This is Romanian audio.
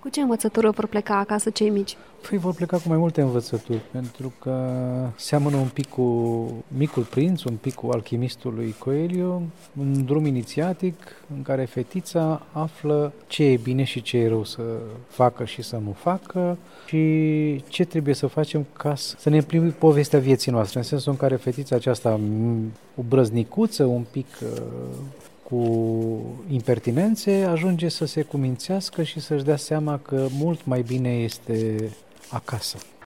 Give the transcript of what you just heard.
ce învățătură vor pleca acasă cei mici? Păi vor pleca cu mai multe învățături, pentru că seamănă un pic cu Micul Prinț, un pic cu Alchimistul lui Coelho, un drum inițiatic în care fetița află ce e bine și ce e rău să facă și să nu facă și ce trebuie să facem ca să ne împlinim povestea vieții noastre, în sensul în care fetița aceasta obrăznicuță, un pic cu impertinențe, ajunge să se cumințească și să-și dea seama că mult mai bine este acasă.